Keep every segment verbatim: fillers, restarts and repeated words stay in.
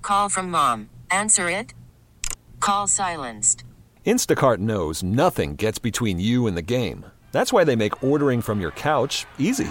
Call from mom. Answer it. Call silenced. Instacart knows nothing gets between you and the game. That's why they make ordering from your couch easy.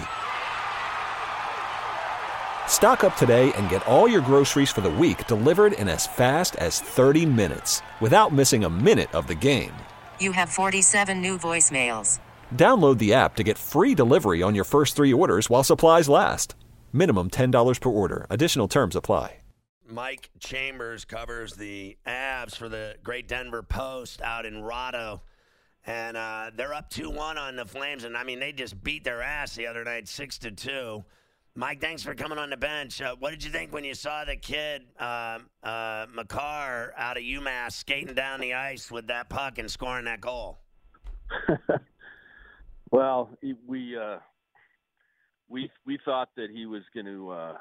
Stock up today and get all your groceries for the week delivered in as fast as thirty minutes without missing a minute of the game. You have forty-seven new voicemails. Download the app to get free delivery on your first three orders while supplies last. Minimum ten dollars per order. Additional terms apply. Mike Chambers covers the Avs for the Great Denver Post out in Rado. And uh, they're up two one on the Flames. And, I mean, they just beat their ass the other night, six to two. Mike, thanks for coming on the bench. Uh, what did you think when you saw the kid, uh, uh, Makar, out of UMass, skating down the ice with that puck and scoring that goal? Well, we uh, we we thought that he was going to uh,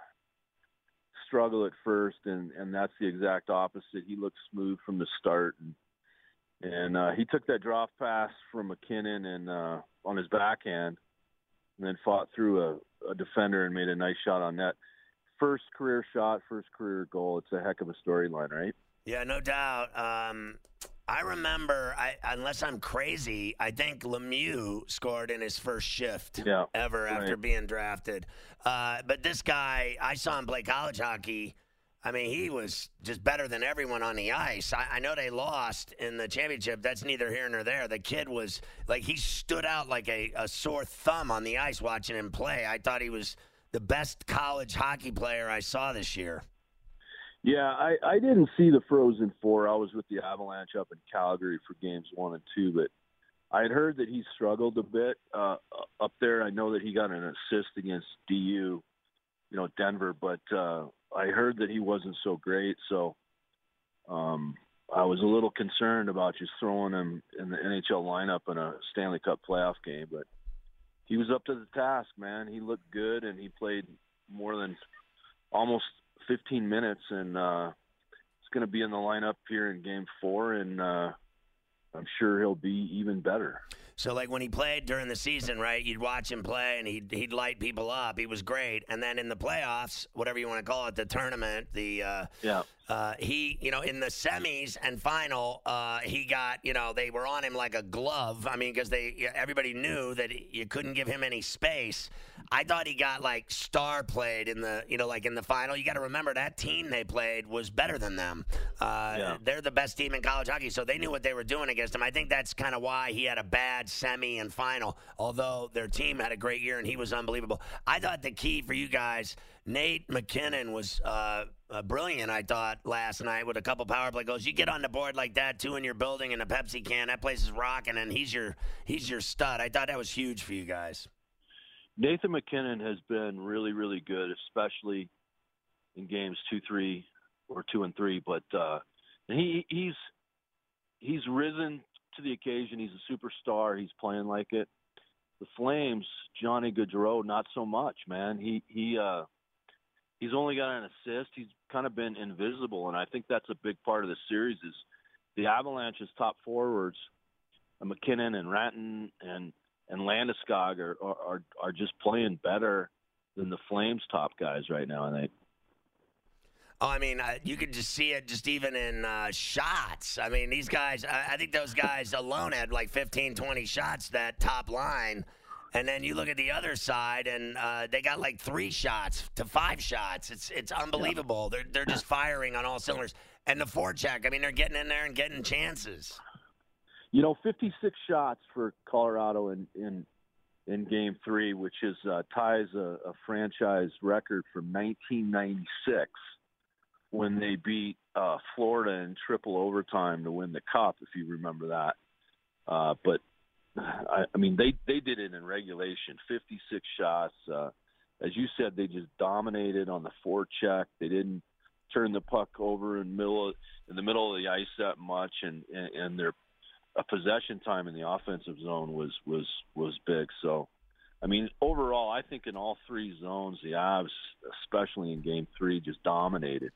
struggle at first, and, and that's the exact opposite. He looked smooth from the start, and and uh, he took that drop pass from McKinnon and uh, on his backhand, and then fought through a, a defender and made a nice shot on net. First career shot, first career goal. It's a heck of a storyline, right? Yeah, no doubt. Um, I remember, I, unless I'm crazy, I think Lemieux scored in his first shift yeah, ever right. after being drafted. Uh, but this guy, I saw him play college hockey. I mean, he was just better than everyone on the ice. I, I know they lost in the championship. That's neither here nor there. The kid was, like, he stood out like a, a sore thumb on the ice watching him play. I thought he was the best college hockey player I saw this year. Yeah, I, I didn't see the Frozen Four. I was with the Avalanche up in Calgary for games one and two, but I had heard that he struggled a bit uh, up there. I know that he got an assist against D U, you know, Denver, but uh, I heard that he wasn't so great. So um, I was a little concerned about just throwing him in the N H L lineup in a Stanley Cup playoff game, but he was up to the task, man. He looked good, and he played more than almost fifteen minutes, and uh, he's going to be in the lineup here in Game Four, and uh, I'm sure he'll be even better. So, like, when he played during the season, right, you'd watch him play, and he'd, he'd light people up. He was great. And then in the playoffs, whatever you want to call it, the tournament, the uh, yeah. uh, he, you know, in the semis and final, uh, he got, you know, they were on him like a glove. I mean, because they everybody knew that you couldn't give him any space. I thought he got, like, star played in the, you know, like in the final. You got to remember that team they played was better than them. Uh, yeah. They're the best team in college hockey, so they knew what they were doing against him. I think that's kind of why he had a bad semi and final, although their team had a great year and he was unbelievable. I thought the key for you guys, Nate McKinnon was uh, uh, brilliant, I thought, last night with a couple power play goals. You get on the board like that, two in your building and a Pepsi can, that place is rocking, and he's your he's your stud. I thought that was huge for you guys. Nathan McKinnon has been really, really good, especially in games two, three, or two and three. But uh, he he's he's risen to the occasion. He's a superstar. He's playing like it. The Flames, Johnny Gaudreau, not so much, man. He he uh, he's only got an assist. He's kind of been invisible, and I think that's a big part of the series. Is the Avalanche's top forwards, McKinnon and Ranton and and Landeskog are, are are just playing better than the Flames' top guys right now, I think. Oh, I mean, uh, you could just see it just even in uh, shots. I mean, these guys, I, I think those guys alone had like fifteen, twenty shots, that top line. And then you look at the other side, and uh, they got like three shots to five shots. It's it's unbelievable. They're, they're just firing on all cylinders. And the forecheck, I mean, they're getting in there and getting chances. You know, fifty-six shots for Colorado in in, in Game Three, which is uh, ties a, a franchise record from nineteen ninety-six when they beat uh, Florida in triple overtime to win the Cup, if you remember that. Uh, but I, I mean, they they did it in regulation, fifty-six shots. Uh, as you said, they just dominated on the forecheck. They didn't turn the puck over in middle of, in the middle of the ice that much, and and, and their a possession time in the offensive zone was, was, was big. So, I mean, overall, I think in all three zones, the Avs, especially in Game Three, just dominated.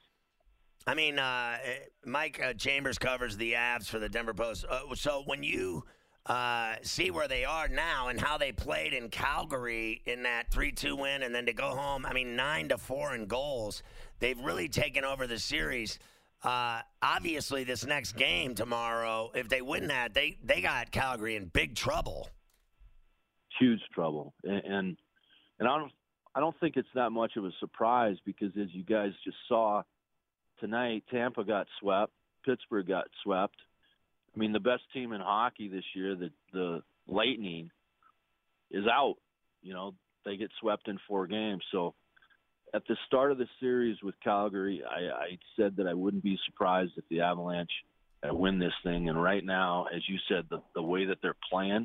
I mean, uh, Mike uh, Chambers covers the Avs for the Denver Post. Uh, so when you uh, see where they are now and how they played in Calgary in that three two win, and then to go home, I mean, nine to four in goals. They've really taken over the series. Uh, obviously, this next game tomorrow, if they win that, they, they got Calgary in big trouble. Huge trouble. And, and, and I don't, I don't think it's that much of a surprise because, as you guys just saw tonight, Tampa got swept. Pittsburgh got swept. I mean, the best team in hockey this year, the the Lightning, is out. You know, they get swept in four games. So at the start of the series with Calgary, I, I said that I wouldn't be surprised if the Avalanche uh, win this thing. And right now, as you said, the, the way that they're playing,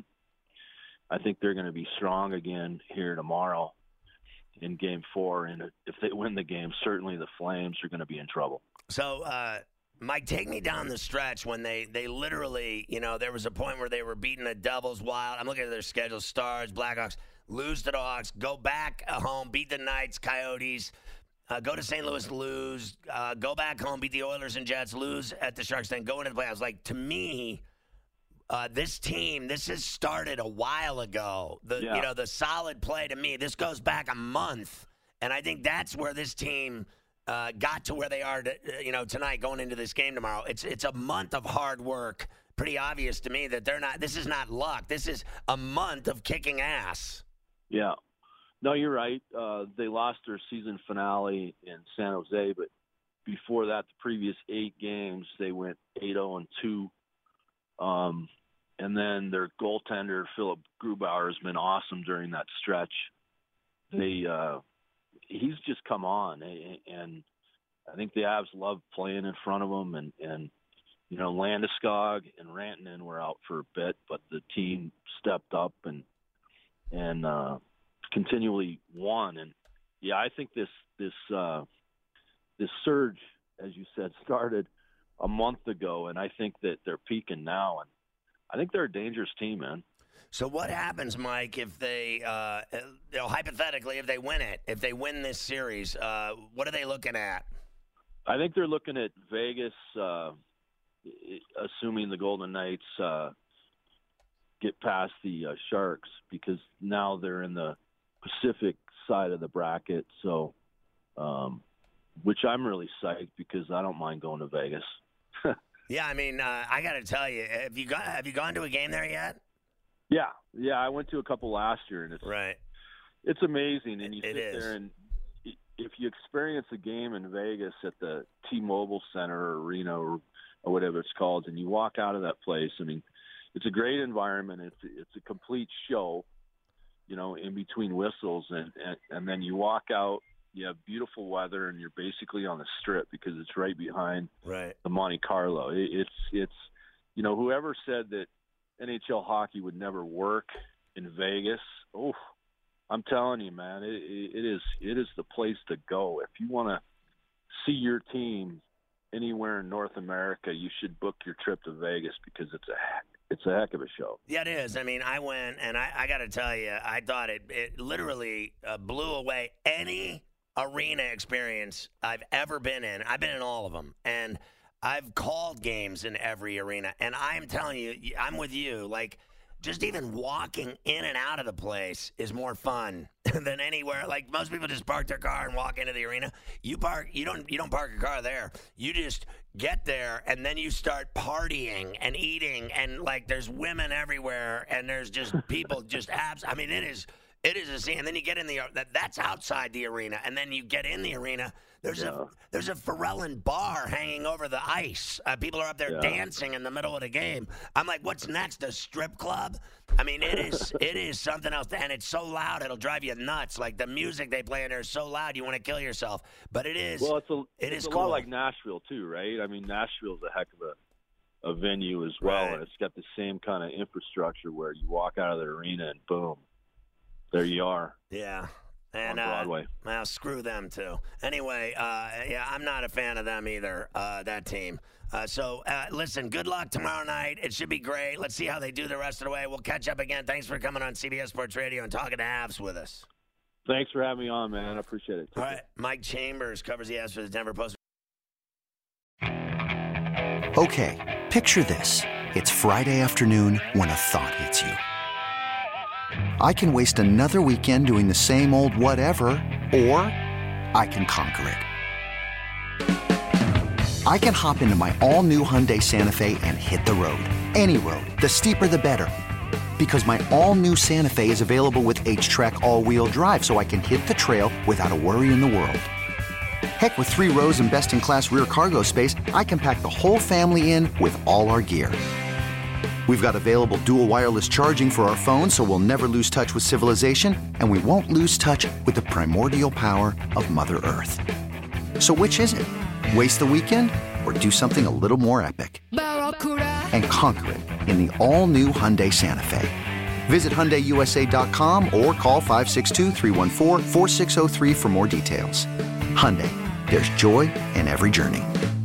I think they're going to be strong again here tomorrow in game four. And if they win the game, certainly the Flames are going to be in trouble. So, uh, Mike, take me down the stretch when they, they literally, you know, there was a point where they were beating the Devils Wild. I'm looking at their schedule: Stars, Blackhawks, lose to the Hawks, go back home, beat the Knights, Coyotes, uh, go to Saint Louis, lose, uh, go back home, beat the Oilers and Jets, lose at the Sharks, then go into the playoffs. Like, to me, uh, this team, this has started a while ago. The yeah. You know, the solid play to me, this goes back a month, and I think that's where this team – Uh, got to where they are, to, you know, tonight going into this game tomorrow. It's it's a month of hard work. Pretty obvious to me that they're not. This is not luck. This is a month of kicking ass. Yeah, no, you're right. Uh, they lost their season finale in San Jose, but before that, the previous eight games they went eight oh and two. Um, and then their goaltender Philip Grubauer has been awesome during that stretch. They. Uh, He's just come on, and I think the Avs love playing in front of him. And, and you know, Landeskog and Rantanen were out for a bit, but the team stepped up and and uh, continually won. And yeah, I think this this uh, this surge, as you said, started a month ago, and I think that they're peaking now. And I think they're a dangerous team, man. So what happens, Mike, if they, uh, you know, hypothetically, if they win it, if they win this series, uh, what are they looking at? I think they're looking at Vegas, uh, assuming the Golden Knights uh, get past the uh, Sharks, because now they're in the Pacific side of the bracket. So, um, which I'm really psyched because I don't mind going to Vegas. Yeah, I mean, uh, I got to tell you, have you got have you gone to a game there yet? Yeah, yeah, I went to a couple last year, and it's right. It's amazing, and you it sit is. there, and if you experience a game in Vegas at the T-Mobile Center or Arena or, or whatever it's called, and you walk out of that place, I mean, it's a great environment. It's it's a complete show, you know, in between whistles, and and, and then you walk out. You have beautiful weather, and you're basically on the Strip because it's right behind right. the Monte Carlo. It, it's it's you know, whoever said that N H L hockey would never work in Vegas. Oh, I'm telling you, man, it, it is it is the place to go. If you want to see your team anywhere in North America, you should book your trip to Vegas because it's a it's a heck of a show. Yeah, it is. I mean, I went, and I, I got to tell you, I thought it it literally uh, blew away any arena experience I've ever been in. I've been in all of them, and I've called games in every arena, and I'm telling you, I'm with you. Like, just even walking in and out of the place is more fun than anywhere. Like, most people just park their car and walk into the arena. You park, you don't, you don't park your car there. You just get there, and then you start partying and eating, and like, there's women everywhere, and there's just people just abs. I mean, it is. It is a scene, and then you get in the that that's outside the arena, and then you get in the arena. There's yeah. a there's a Pharrellin bar hanging over the ice. Uh, people are up there yeah. dancing in the middle of the game. I'm like, what's next? A strip club? I mean, it is it is something else, and it's so loud it'll drive you nuts. Like, the music they play in there is so loud you want to kill yourself. But it is well, it's a it it's is a cool. lot like Nashville too, right? I mean, Nashville's a heck of a a venue as well, Right. and it's got the same kind of infrastructure where you walk out of the arena and boom, there you are. Yeah. And, on Broadway. Uh, well, screw them, too. Anyway, uh, yeah, I'm not a fan of them either, uh, that team. Uh, so, uh, listen, good luck tomorrow night. It should be great. Let's see how they do the rest of the way. We'll catch up again. Thanks for coming on C B S Sports Radio and talking to Avs with us. Thanks for having me on, man. I appreciate it. Take All care. right. Mike Chambers covers the Avs for the Denver Post. Okay, picture this. It's Friday afternoon when a thought hits you. I can waste another weekend doing the same old whatever, or I can conquer it. I can hop into my all-new Hyundai Santa Fe and hit the road. Any road. The steeper, the better. Because my all-new Santa Fe is available with H-Track all-wheel drive, so I can hit the trail without a worry in the world. Heck, with three rows and best-in-class rear cargo space, I can pack the whole family in with all our gear. We've got available dual wireless charging for our phones, so we'll never lose touch with civilization, and we won't lose touch with the primordial power of Mother Earth. So which is it? Waste the weekend or do something a little more epic? And conquer it in the all-new Hyundai Santa Fe. Visit Hyundai U S A dot com or call five six two, three one four, four six zero three for more details. Hyundai, there's joy in every journey.